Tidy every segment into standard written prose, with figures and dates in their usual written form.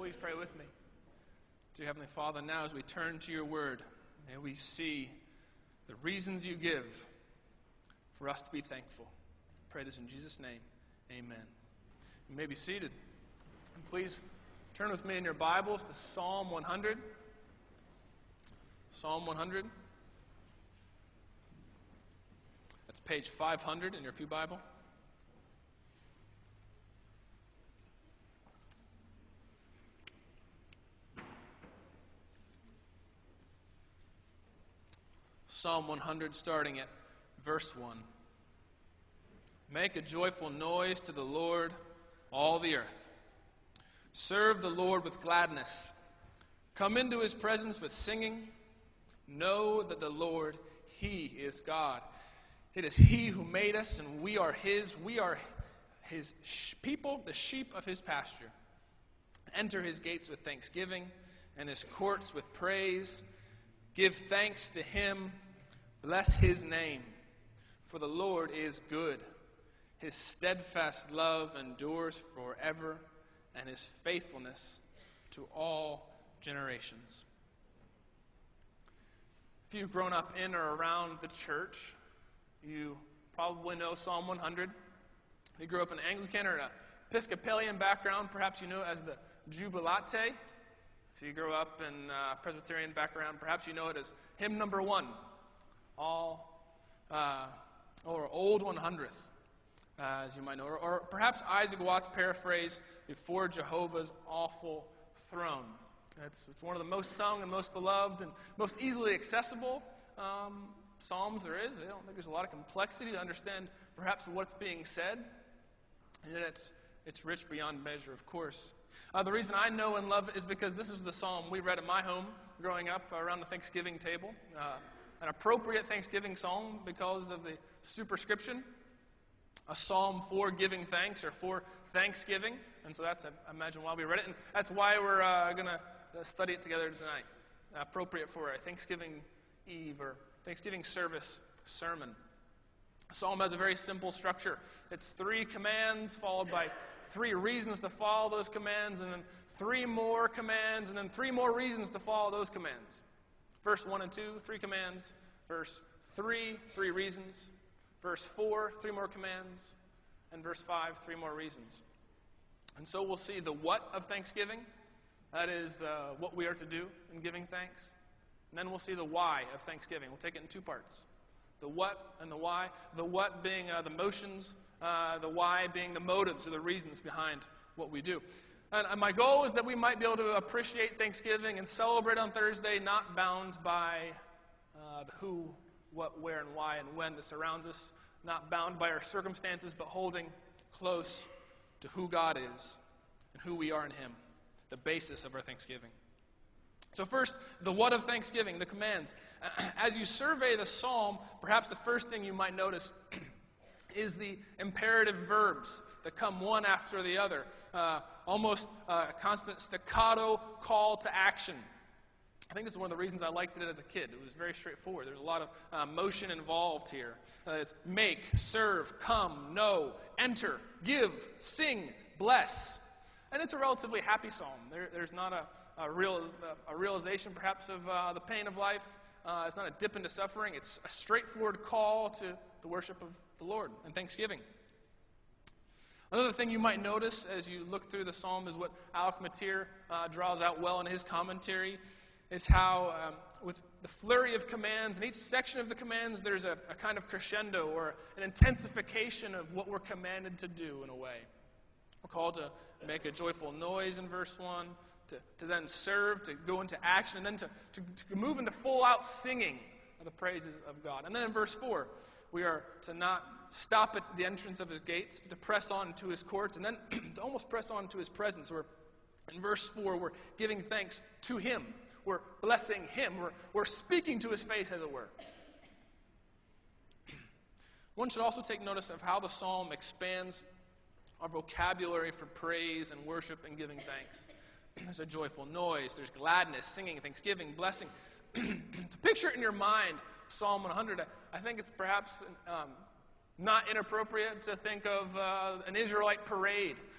please pray with me. Dear Heavenly Father, now as we turn to your word, may we see the reasons you give for us to be thankful. I pray this in Jesus' name. Amen. You may be seated. And please turn with me in your Bibles to Psalm 100. Psalm 100. That's page 500 in your Pew Bible. Psalm 100, starting at verse 1. Make a joyful noise to the Lord, all the earth. Serve the Lord with gladness. Come into his presence with singing. Know that the Lord, he is God. It is he who made us, and we are his. We are his people, the sheep of his pasture. Enter his gates with thanksgiving, and his courts with praise. Give thanks to him. Bless his name, for the Lord is good. His steadfast love endures forever, and his faithfulness to all generations. If you've grown up in or around the church, you probably know Psalm 100. If you grew up in an Anglican or an Episcopalian background, perhaps you know it as the Jubilate. If you grew up in a Presbyterian background, perhaps you know it as hymn number 1. Or Old 100th, as you might know. Or perhaps Isaac Watts' paraphrase, Before Jehovah's Awful Throne. It's one of the most sung and most beloved and most easily accessible psalms there is. I don't think there's a lot of complexity to understand perhaps what's being said. And yet it's rich beyond measure, of course. The reason I know and love it is because this is the psalm we read at my home growing up around the Thanksgiving table. An appropriate Thanksgiving psalm because of the superscription. A psalm for giving thanks or for thanksgiving. And so that's, I imagine, why we read it. And that's why we're going to study it together tonight. Appropriate for a Thanksgiving Eve or Thanksgiving service sermon. A psalm has a very simple structure. It's 3 commands followed by 3 reasons to follow those commands, and then 3 more commands, and then 3 more reasons to follow those commands. Verse 1 and 2, 3 commands. Verse 3, 3 reasons. Verse 4, 3 more commands. And verse 5, 3 more reasons. And so we'll see the what of thanksgiving. That is what we are to do in giving thanks. And then we'll see the why of thanksgiving. We'll take it in 2 parts. The what and the why. The what being the motions, the why being the motives or the reasons behind what we do. And my goal is that we might be able to appreciate Thanksgiving and celebrate on Thursday, not bound by the who, what, where, and why, and when that surrounds us, not bound by our circumstances, but holding close to who God is and who we are in him, the basis of our Thanksgiving. So first, the what of Thanksgiving, the commands. As you survey the psalm, perhaps the first thing you might notice is the imperative verbs that come one after the other. Almost a constant staccato call to action. I think this is one of the reasons I liked it as a kid. It was very straightforward. There's a lot of motion involved here. It's make, serve, come, know, enter, give, sing, bless. And it's a relatively happy psalm. There's not a realization perhaps of the pain of life. It's not a dip into suffering. It's a straightforward call to the worship of the Lord and thanksgiving. Another thing you might notice as you look through the psalm is what Alec Matier draws out well in his commentary, is how with the flurry of commands, in each section of the commands, there's a kind of crescendo or an intensification of what we're commanded to do in a way. We're called to make a joyful noise in verse 1, to then serve, to go into action, and then to move into full-out singing of the praises of God. And then in verse 4, we are to not stop at the entrance of his gates, but to press on to his courts, and then to almost press on to his presence. In verse 4, we're giving thanks to him. We're blessing him. We're speaking to his face, as it were. One should also take notice of how the psalm expands our vocabulary for praise and worship and giving thanks. There's a joyful noise. There's gladness, singing, thanksgiving, blessing. To picture it in your mind, Psalm 100, I think it's perhaps not inappropriate to think of an Israelite parade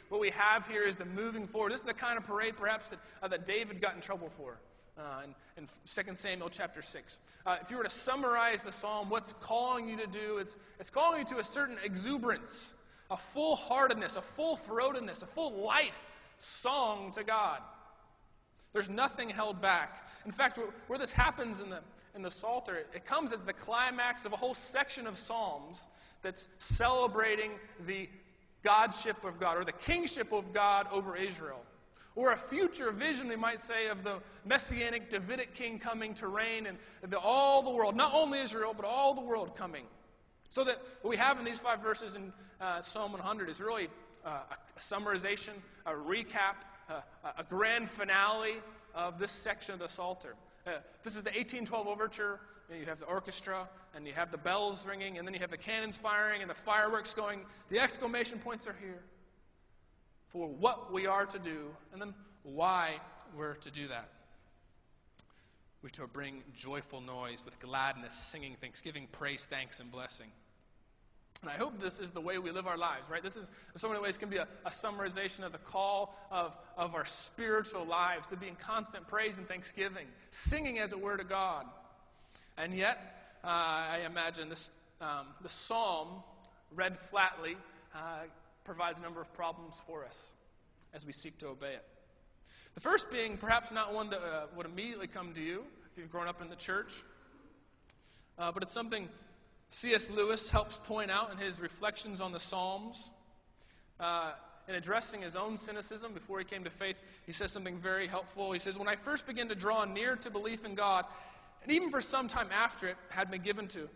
what we have here is the moving forward. This is the kind of parade, perhaps, that David got in trouble for in 2 Samuel chapter 6. If you were to summarize the psalm, what's calling you to do, it's calling you to a certain exuberance, a full-heartedness, a full-throatedness, a full life song to God. There's nothing held back. In fact, where this happens in the Psalter, it comes as the climax of a whole section of psalms that's celebrating the godship of God, or the kingship of God over Israel, or a future vision, we might say, of the messianic Davidic king coming to reign in all the world, not only Israel, but all the world coming. So that what we have in these 5 verses in Psalm 100 is really a summarization, a recap, a grand finale of this section of the Psalter. This is the 1812 overture. You have the orchestra, and you have the bells ringing, and then you have the cannons firing, and the fireworks going. The exclamation points are here for what we are to do, and then why we're to do that. We're to bring joyful noise with gladness, singing, thanksgiving, praise, thanks, and blessing. And I hope this is the way we live our lives, right? This is, in so many ways, can be a summarization of the call of our spiritual lives, to be in constant praise and thanksgiving, singing, as it were, to God. And yet, I imagine the psalm, read flatly, provides a number of problems for us as we seek to obey it. The first being perhaps not one that would immediately come to you if you've grown up in the church, but it's something C.S. Lewis helps point out in his reflections on the Psalms. In addressing his own cynicism before he came to faith, he says something very helpful. He says, "When I first began to draw near to belief in God, and even for some time after it had been given to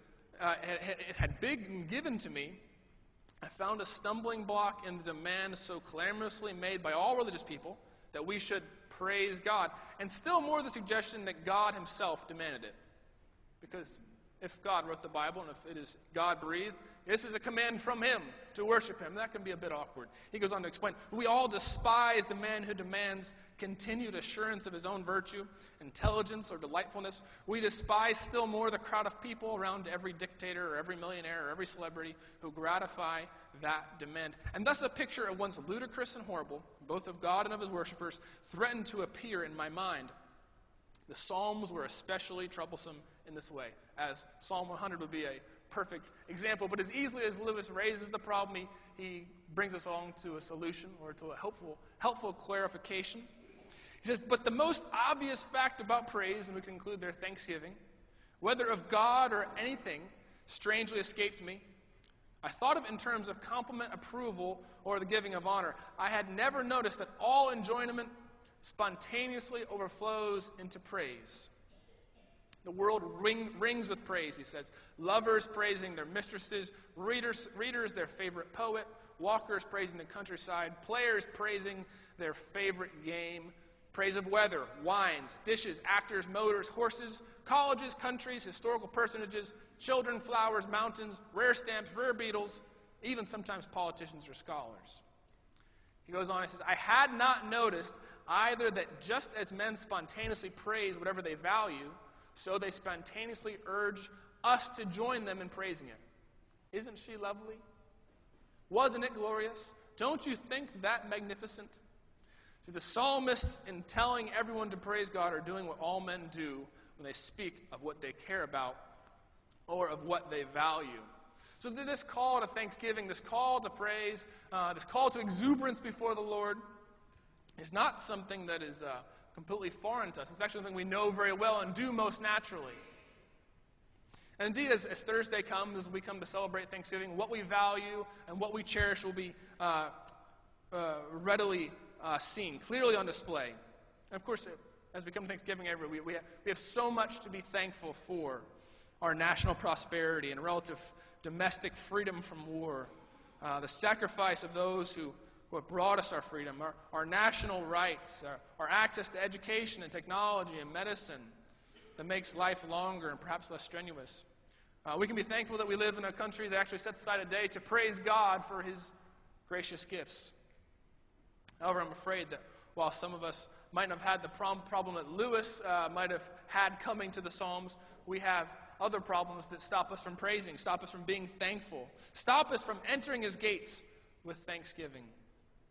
me, I found a stumbling block in the demand so clamorously made by all religious people that we should praise God, and still more the suggestion that God himself demanded it." Because if God wrote the Bible, and if it is God-breathed, this is a command from him to worship him. That can be a bit awkward. He goes on to explain, "We all despise the man who demands continued assurance of his own virtue, intelligence, or delightfulness. We despise still more the crowd of people around every dictator or every millionaire or every celebrity who gratify that demand. And thus a picture at once ludicrous and horrible, both of God and of his worshippers, threatened to appear in my mind. The Psalms were especially troublesome in this way," as Psalm 100 would be a perfect example. But as easily as Lewis raises the problem, he brings us along to a solution, or to a helpful clarification. He says, "But the most obvious fact about praise," and we can include their thanksgiving, "whether of God or anything, strangely escaped me. I thought of it in terms of compliment, approval, or the giving of honor. I had never noticed that all enjoyment spontaneously overflows into praise. The world rings with praise," he says. "Lovers praising their mistresses, readers their favorite poet, walkers praising the countryside, players praising their favorite game, praise of weather, wines, dishes, actors, motors, horses, colleges, countries, historical personages, children, flowers, mountains, rare stamps, rare beetles, even sometimes politicians or scholars." He goes on, he says, "I had not noticed either that just as men spontaneously praise whatever they value, so they spontaneously urge us to join them in praising it. Isn't she lovely? Wasn't it glorious? Don't you think that magnificent?" See, the psalmists, in telling everyone to praise God, are doing what all men do when they speak of what they care about or of what they value. So this call to thanksgiving, this call to praise, this call to exuberance before the Lord is not something that is completely foreign to us. It's actually something we know very well and do most naturally. And indeed, as Thursday comes, as we come to celebrate Thanksgiving, what we value and what we cherish will be readily seen, clearly on display. And of course, as we come to Thanksgiving every week, we have so much to be thankful for: our national prosperity and relative domestic freedom from war, the sacrifice of those who have brought us our freedom, our national rights, our access to education and technology and medicine that makes life longer and perhaps less strenuous. We can be thankful that we live in a country that actually sets aside a day to praise God for his gracious gifts. However, I'm afraid that while some of us might have had the problem that Lewis might have had coming to the Psalms, we have other problems that stop us from praising, stop us from being thankful, stop us from entering his gates with thanksgiving.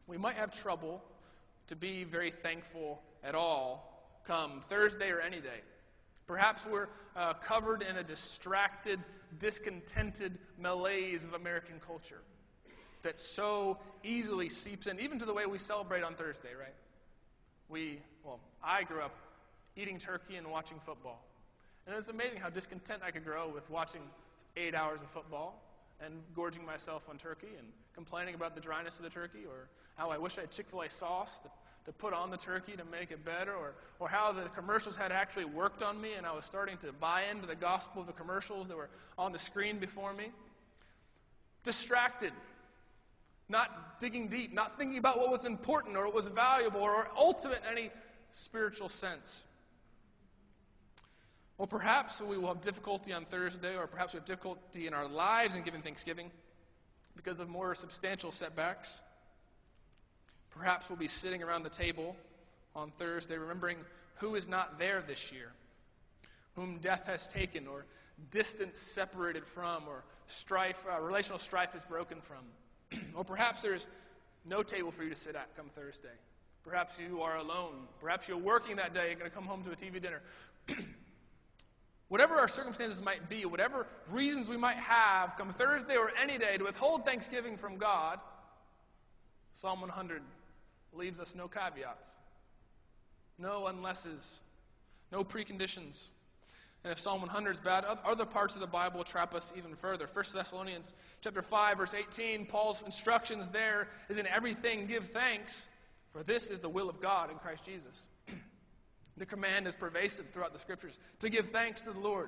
we might have trouble to be very thankful at all come Thursday or any day. Perhaps we're covered in a distracted, discontented malaise of American culture that so easily seeps in, even to the way we celebrate on Thursday, right? I grew up eating turkey and watching football. And it's amazing how discontent I could grow with watching 8 hours of football and gorging myself on turkey and complaining about the dryness of the turkey, or how I wish I had Chick-fil-A sauce to put on the turkey to make it better, or how the commercials had actually worked on me and I was starting to buy into the gospel of the commercials that were on the screen before me. Distracted, not digging deep, not thinking about what was important or what was valuable or ultimate in any spiritual sense. Well, perhaps we will have difficulty on Thursday, or perhaps we have difficulty in our lives in giving thanksgiving because of more substantial setbacks. Perhaps we'll be sitting around the table on Thursday remembering who is not there this year, whom death has taken, or distance separated from, or strife, relational strife is broken from. Or perhaps there's no table for you to sit at come Thursday. Perhaps you are alone. Perhaps you're working that day, you're going to come home to a TV dinner. Whatever our circumstances might be, whatever reasons we might have come Thursday or any day to withhold thanksgiving from God, Psalm 100 leaves us no caveats, no unlesses, no preconditions. And if Psalm 100 is bad, other parts of the Bible trap us even further. 1 Thessalonians chapter 5, verse 18, Paul's instructions there is, in everything give thanks, for this is the will of God in Christ Jesus. The command is pervasive throughout the Scriptures, to give thanks to the Lord.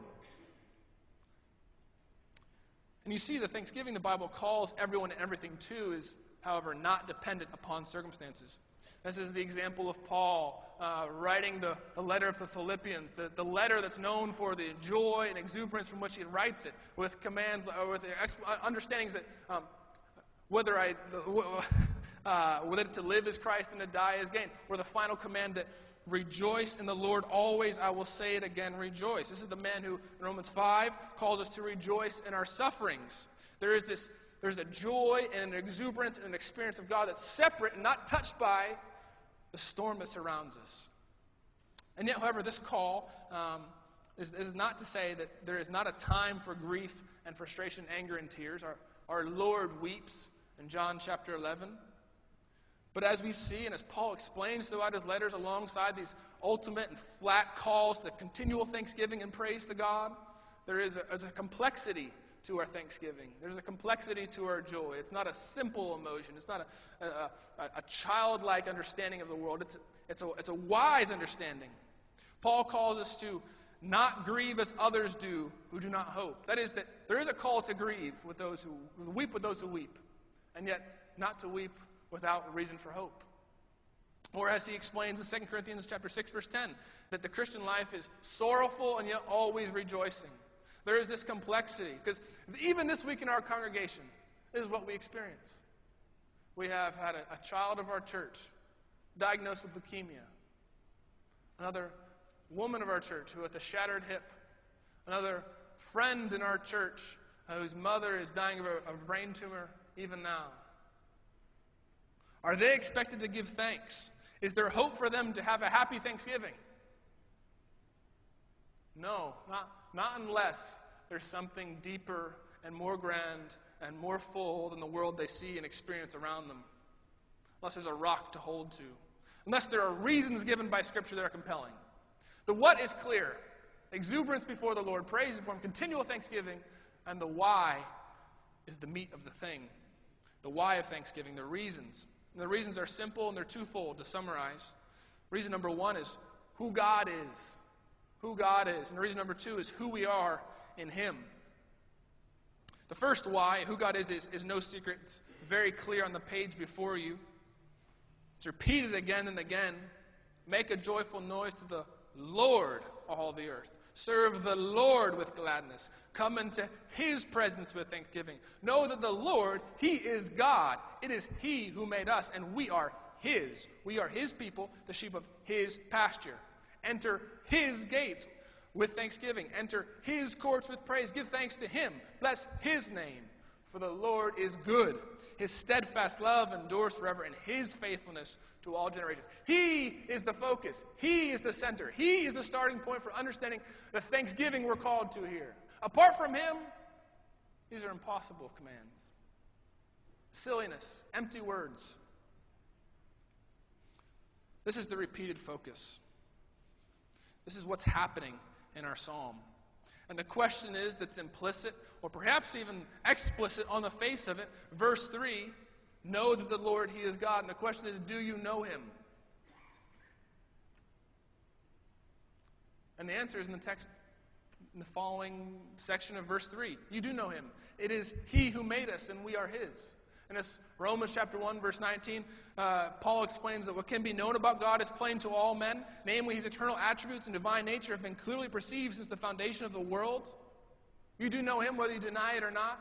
And you see the thanksgiving the Bible calls everyone and everything to is, however, not dependent upon circumstances. This is the example of Paul writing the letter of the Philippians, the letter that's known for the joy and exuberance from which he writes it, with commands, or with understandings that whether to live is Christ and to die is gain, or the final command that rejoice in the Lord always. I will say it again, rejoice. This is the man who, in Romans 5, calls us to rejoice in our sufferings. There's a joy and an exuberance and an experience of God that's separate and not touched by the storm that surrounds us. And yet, however, this call is not to say that there is not a time for grief and frustration, anger, and tears. Our Lord weeps in John chapter 11. But as we see, and as Paul explains throughout his letters alongside these ultimate and flat calls to continual thanksgiving and praise to God, there is a complexity to our thanksgiving. There's a complexity to our joy. It's not a simple emotion. It's not a childlike understanding of the world. It's a wise understanding. Paul calls us to not grieve as others do who do not hope. That is, that there is a call to grieve with those who weep with those who weep, and yet not to weep without reason for hope. Or as he explains in 2 Corinthians chapter 6, verse 10, that the Christian life is sorrowful and yet always rejoicing. There is this complexity, because even this week in our congregation, this is what we experience. We have had a child of our church diagnosed with leukemia. Another woman of our church who with a shattered hip. Another friend in our church whose mother is dying of a brain tumor even now. Are they expected to give thanks? Is there hope for them to have a happy Thanksgiving? No, not unless there's something deeper and more grand and more full than the world they see and experience around them. Unless there's a rock to hold to. Unless there are reasons given by Scripture that are compelling. The what is clear. Exuberance before the Lord, praise before Him, continual thanksgiving, and the why is the meat of the thing. The why of thanksgiving, the reasons. And the reasons are simple and they're twofold to summarize. Reason number one is who God is. Who God is. And reason number two is who we are in Him. The first why, who God is no secret. It's very clear on the page before you. It's repeated again and again. Make a joyful noise to the Lord, all the earth. Serve the Lord with gladness. Come into His presence with thanksgiving. Know that the Lord, He is God. It is He who made us, and we are His. We are His people, the sheep of His pasture. Enter His gates with thanksgiving. Enter His courts with praise. Give thanks to Him. Bless His name For the Lord is good. His steadfast love endures forever, and his faithfulness to all generations. He is the focus. He is the center. He is the starting point for understanding the thanksgiving we're called to here. Apart from him, these are impossible commands. Silliness, empty words. This is the repeated focus. This is what's happening in our psalm. And the question is that's implicit, or perhaps even explicit on the face of it, verse 3, know that the Lord, he is God. And the question is, do you know him? And the answer is in the text, in the following section of verse 3. You do know him. It is he who made us, and we are his. And as Romans chapter 1, verse 19, Paul explains that what can be known about God is plain to all men, namely his eternal attributes and divine nature have been clearly perceived since the foundation of the world. You do know him whether you deny it or not.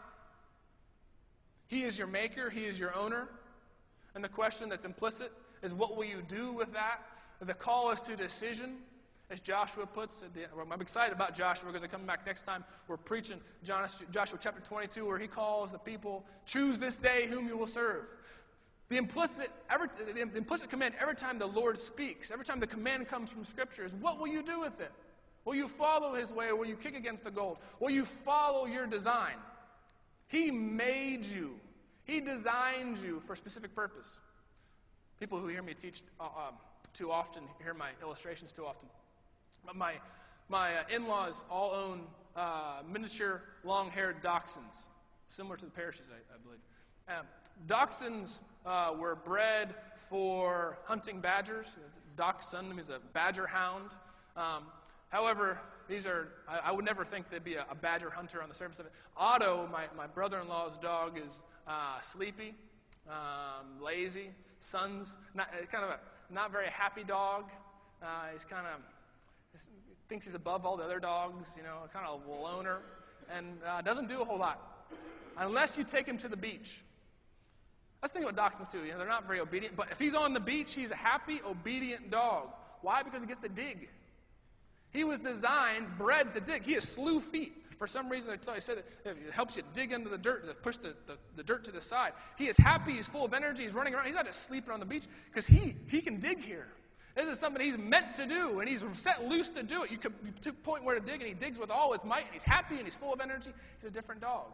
He is your maker. He is your owner. And the question that's implicit is, what will you do with that? The call is to decision. As Joshua puts, I'm excited about Joshua because I come back next time. We're preaching Joshua chapter 22 where he calls the people, choose this day whom you will serve. The implicit command every time the Lord speaks, every time the command comes from Scripture is, what will you do with it? Will you follow his way or will you kick against the gold? Will you follow your design? He made you. He designed you for a specific purpose. People who hear me teach too often, hear my illustrations too often. My in-laws all own miniature long-haired dachshunds, similar to the parishes, I believe. Dachshunds were bred for hunting badgers. Dachshund is a badger hound. However, these are, I would never think they'd be a badger hunter on the surface of it. Otto, my brother-in-law's dog, is sleepy, lazy. Son's kind of a not very happy dog. He's kind of thinks he's above all the other dogs, kind of a loner, and doesn't do a whole lot unless you take him to the beach. Let's think about dachshunds too. They're not very obedient, but if he's on the beach, he's a happy, obedient dog. Why? Because he gets to dig. He was designed, bred to dig. He has slew feet. For some reason, they said that it helps you dig into the dirt, to push the dirt to the side. He is happy. He's full of energy. He's running around. He's not just sleeping on the beach because he can dig here. This is something he's meant to do, and he's set loose to do it. You to a point where to dig, and he digs with all his might, and he's happy, and he's full of energy. He's a different dog.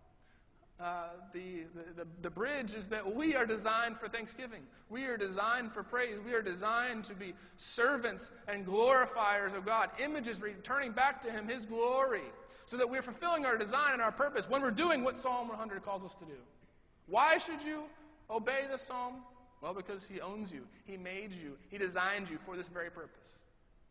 The bridge is that we are designed for thanksgiving. We are designed for praise. We are designed to be servants and glorifiers of God, images returning back to him his glory, so that we're fulfilling our design and our purpose when we're doing what Psalm 100 calls us to do. Why should you obey this psalm? Well, because he owns you. He made you. He designed you for this very purpose.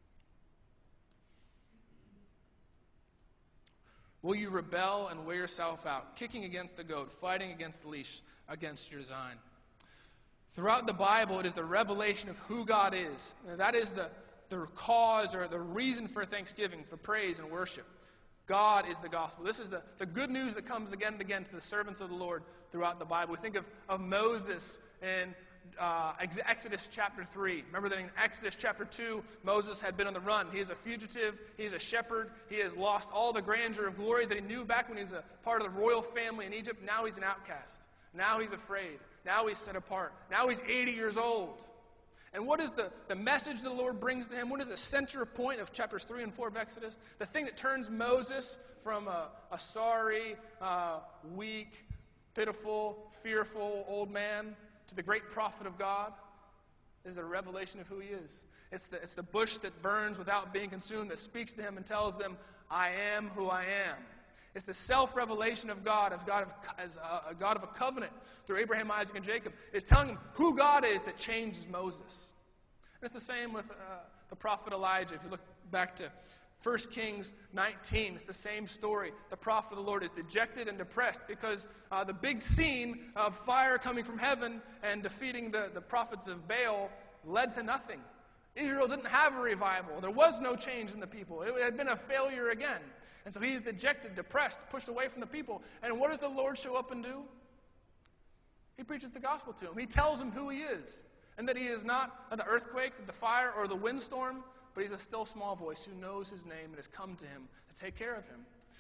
Will you rebel and wear yourself out, kicking against the goad, fighting against the leash, against your design? Throughout the Bible, it is the revelation of who God is. And that is the cause or the reason for thanksgiving, for praise and worship. God is the gospel. This is the good news that comes again and again to the servants of the Lord throughout the Bible. We think of Moses in Exodus chapter 3. Remember that in Exodus chapter 2, Moses had been on the run. He is a fugitive. He is a shepherd. He has lost all the grandeur of glory that he knew back when he was a part of the royal family in Egypt. Now he's an outcast. Now he's afraid. Now he's set apart. Now he's 80 years old. And what is the message the Lord brings to him? What is the center point of chapters 3 and 4 of Exodus? The thing that turns Moses from a sorry, weak, pitiful, fearful old man to the great prophet of God is a revelation of who he is. It's the bush that burns without being consumed that speaks to him and tells them, I am who I am. It's the self-revelation of God as a God of a covenant through Abraham, Isaac, and Jacob. It's telling him who God is that changes Moses. And it's the same with the prophet Elijah. If you look back to 1 Kings 19, it's the same story. The prophet of the Lord is dejected and depressed because the big scene of fire coming from heaven and defeating the prophets of Baal led to nothing. Israel didn't have a revival. There was no change in the people. It had been a failure again. And so he is dejected, depressed, pushed away from the people. And what does the Lord show up and do? He preaches the gospel to him. He tells him who he is. And that he is not the earthquake, the fire, or the windstorm, but he's a still small voice who knows his name and has come to him to take care of him.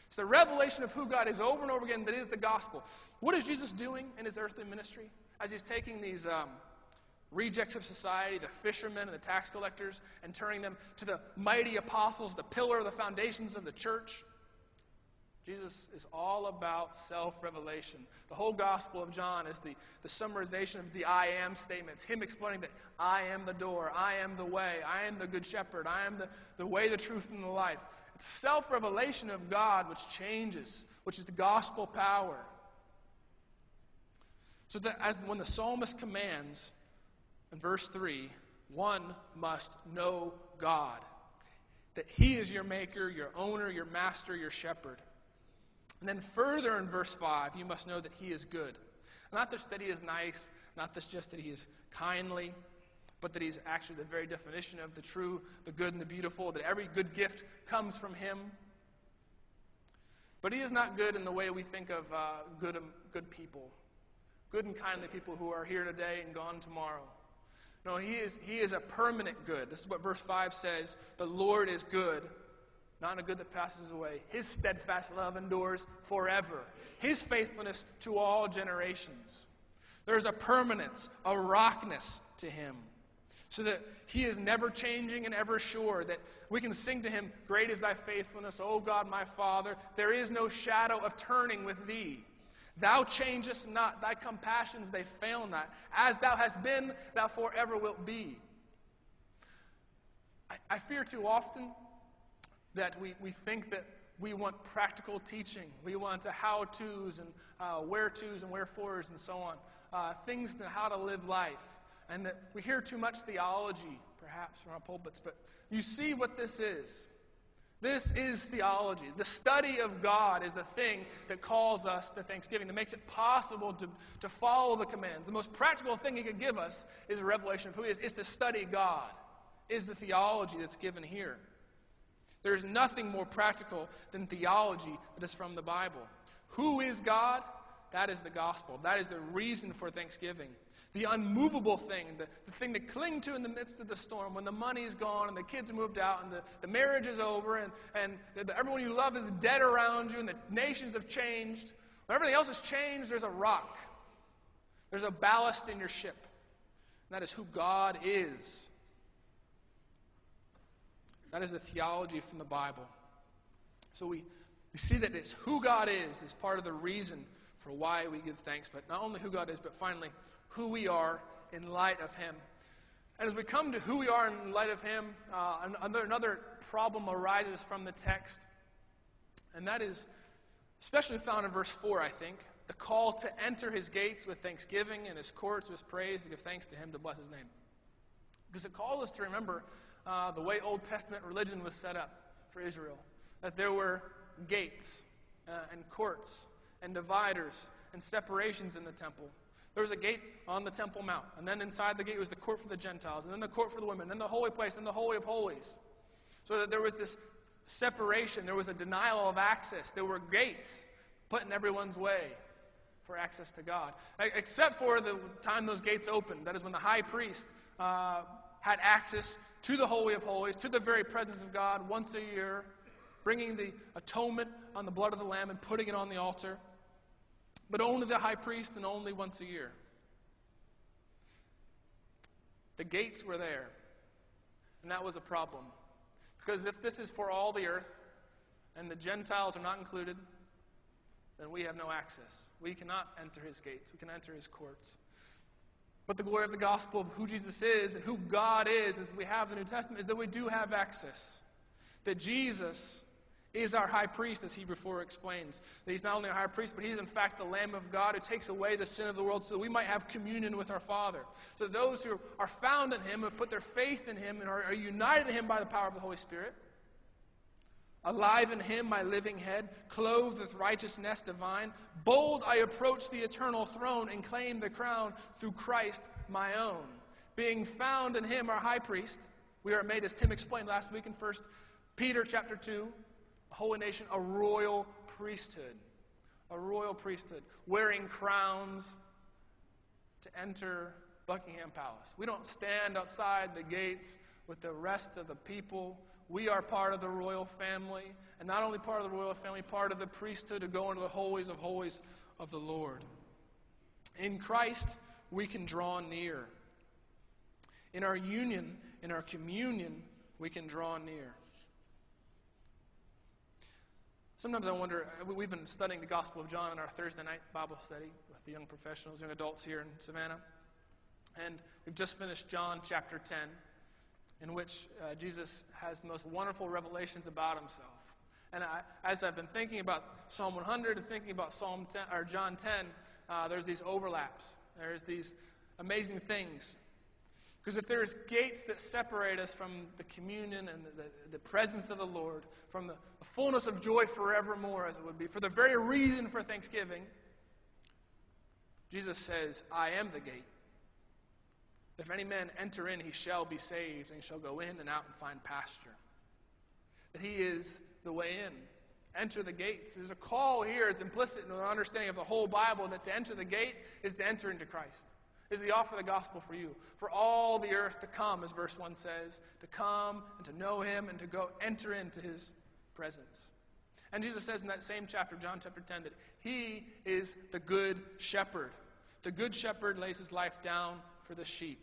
It's the revelation of who God is over and over again that is the gospel. What is Jesus doing in his earthly ministry as he's taking these rejects of society, the fishermen and the tax collectors, and turning them to the mighty apostles, the pillar of the foundations of the church? Jesus is all about self-revelation. The whole Gospel of John is the summarization of the I am statements. Him explaining that I am the door, I am the way, I am the good shepherd, I am the way, the truth, and the life. It's self-revelation of God which changes, which is the gospel power. So that when the psalmist commands in verse 3, one must know God. That he is your maker, your owner, your master, your shepherd. And then further in verse 5, you must know that he is good. Not just that he is nice, not just that he is kindly, but that he's actually the very definition of the true, the good, and the beautiful, that every good gift comes from him. But he is not good in the way we think of good people, good and kindly people who are here today and gone tomorrow. No, he is a permanent good. This is what verse 5 says. The Lord is good, not a good that passes away. His steadfast love endures forever. His faithfulness to all generations. There's a permanence, a rockness to him. So that he is never changing and ever sure. That we can sing to him, great is thy faithfulness, O God my Father. There is no shadow of turning with thee. Thou changest not, thy compassions they fail not. As thou hast been, thou forever wilt be. I fear too often that we think that we want practical teaching. We want how-tos and where-tos and wherefores and so on. Things on how to live life. And that we hear too much theology, perhaps, from our pulpits. But you see what this is. This is theology. The study of God is the thing that calls us to thanksgiving, that makes it possible to follow the commands. The most practical thing he could give us is a revelation of who he is to study God, is the theology that's given here. There's nothing more practical than theology that is from the Bible. Who is God? That is the gospel. That is the reason for thanksgiving. The unmovable thing, the thing to cling to in the midst of the storm, when the money is gone and the kids moved out and the marriage is over and everyone you love is dead around you and the nations have changed. When everything else has changed, there's a rock. There's a ballast in your ship. And that is who God is. That is the theology from the Bible. So we see that it's who God is part of the reason for why we give thanks. But not only who God is, but finally, who we are in light of him. And as we come to who we are in light of him, another problem arises from the text. And that is especially found in verse 4, I think. The call to enter his gates with thanksgiving and his courts with praise, to give thanks to him, to bless his name. Because it calls us to remember the way Old Testament religion was set up for Israel. That there were gates and courts and dividers and separations in the temple. There was a gate on the Temple Mount, and then inside the gate was the court for the Gentiles, and then the court for the women, and then the holy place, and then the Holy of Holies. So that there was this separation. There was a denial of access. There were gates put in everyone's way for access to God. Except for the time those gates opened. That is when the high priest had access to the Holy of Holies, to the very presence of God once a year, bringing the atonement on the blood of the Lamb and putting it on the altar. But only the high priest and only once a year. The gates were there. And that was a problem. Because if this is for all the earth, and the Gentiles are not included, then we have no access. We cannot enter his gates. We can enter his courts. But the glory of the gospel of who Jesus is and who God is, as we have the New Testament, is that we do have access. That Jesus is our high priest, as Hebrews 4 explains. That he's not only our high priest, but he's in fact the Lamb of God who takes away the sin of the world so that we might have communion with our Father. So those who are found in him, have put their faith in him, and are united in him by the power of the Holy Spirit, alive in him, my living head, clothed with righteousness divine, bold I approach the eternal throne and claim the crown through Christ my own. Being found in him, our high priest, we are made, as Tim explained last week in 1 Peter chapter 2, a holy nation, a royal priesthood. A royal priesthood, wearing crowns to enter Buckingham Palace. We don't stand outside the gates with the rest of the people we are part of the royal family, and not only part of the royal family, part of the priesthood to go into the holies of the Lord. In Christ, we can draw near. In our union, in our communion, we can draw near. Sometimes I wonder, we've been studying the Gospel of John in our Thursday night Bible study with the young professionals, young adults here in Savannah. And we've just finished John chapter 10, in which Jesus has the most wonderful revelations about himself. And as I've been thinking about Psalm 100 and thinking about John 10, there's these overlaps. There's these amazing things. Because if there's gates that separate us from the communion and the presence of the Lord, from the fullness of joy forevermore, as it would be, for the very reason for Thanksgiving, Jesus says, I am the gate. If any man enter in, he shall be saved, and he shall go in and out and find pasture. That he is the way in. Enter the gates. There's a call here. It's implicit in our understanding of the whole Bible that to enter the gate is to enter into Christ. Is the offer of the gospel for you. For all the earth to come, as verse 1 says, to come and to know him and to go enter into his presence. And Jesus says in that same chapter, John chapter 10, that he is the good shepherd. The good shepherd lays his life down for the sheep.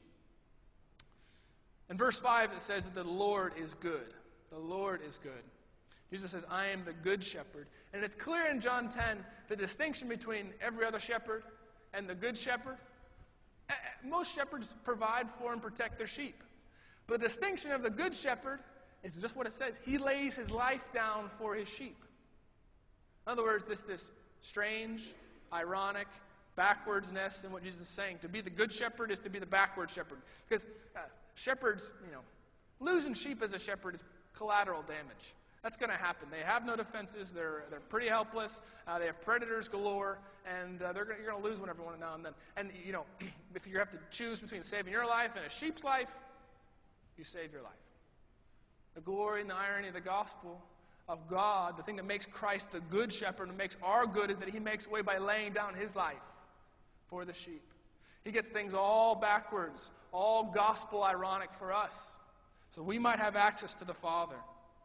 In verse 5, it says that the Lord is good. The Lord is good. Jesus says, I am the good shepherd. And it's clear in John 10 the distinction between every other shepherd and the good shepherd. Most shepherds provide for and protect their sheep. But the distinction of the good shepherd is just what it says. He lays his life down for his sheep. In other words, this strange, ironic, backwardsness in what Jesus is saying. To be the good shepherd is to be the backward shepherd. Because shepherds, losing sheep as a shepherd is collateral damage. That's going to happen. They have no defenses. They're pretty helpless. They have predators galore, and you're going to lose one every now and then. And if you have to choose between saving your life and a sheep's life, you save your life. The glory and the irony of the gospel of God, the thing that makes Christ the good shepherd and makes our good, is that he makes way by laying down his life for the sheep. He gets things all backwards, all gospel ironic for us, so we might have access to the Father.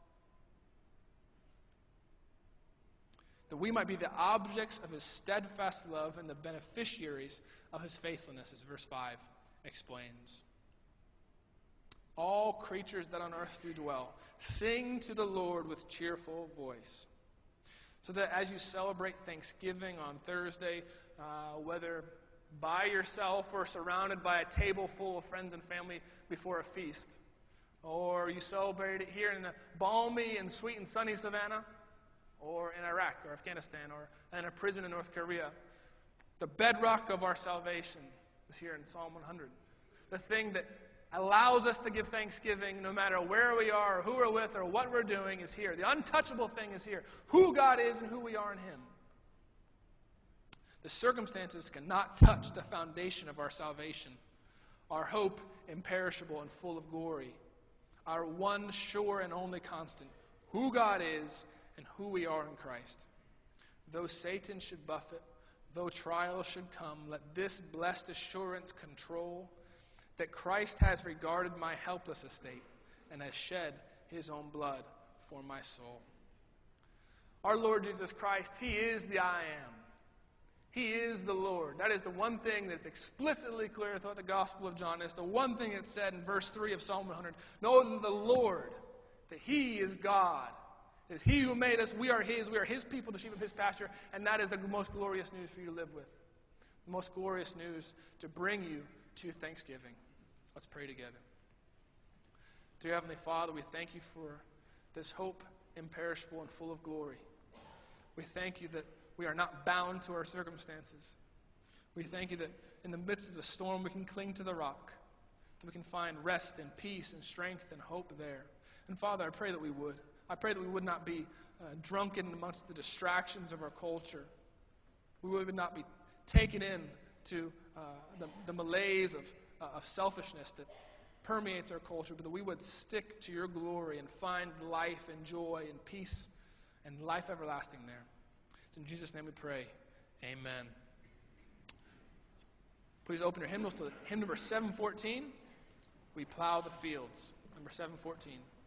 That we might be the objects of his steadfast love and the beneficiaries of his faithfulness, as verse 5 explains. All creatures that on earth do dwell, sing to the Lord with cheerful voice. So that as you celebrate Thanksgiving on Thursday, whether by yourself or surrounded by a table full of friends and family before a feast, or you celebrate it here in the balmy and sweet and sunny Savannah, or in Iraq or Afghanistan or in a prison in North Korea, the bedrock of our salvation is here in Psalm 100. The thing that allows us to give thanksgiving no matter where we are or who we're with or what we're doing is here. The untouchable thing is here. Who God is and who we are in him. The circumstances cannot touch the foundation of our salvation. Our hope imperishable and full of glory. Our one sure and only constant. Who God is and who we are in Christ. Though Satan should buffet, though trials should come, let this blessed assurance control that Christ has regarded my helpless estate and has shed his own blood for my soul. Our Lord Jesus Christ, he is the I am. He is the Lord. That is the one thing that's explicitly clear throughout the Gospel of John. It's the one thing that's said in verse 3 of Psalm 100. Know that the Lord, that he is God. It is he who made us. We are his people, the sheep of his pasture, and that is the most glorious news for you to live with. The most glorious news to bring you to Thanksgiving. Let's pray together. Dear Heavenly Father, we thank you for this hope imperishable and full of glory. We thank you that we are not bound to our circumstances. We thank you that in the midst of the storm we can cling to the rock, that we can find rest and peace and strength and hope there. And Father, I pray that we would. I pray that we would not be drunken amongst the distractions of our culture. We would not be taken in to the malaise of selfishness that permeates our culture, but that we would stick to your glory and find life and joy and peace and life everlasting there. It's in Jesus' name we pray. Amen. Please open your hymnals to hymn number 714. We plow the fields. Number 714.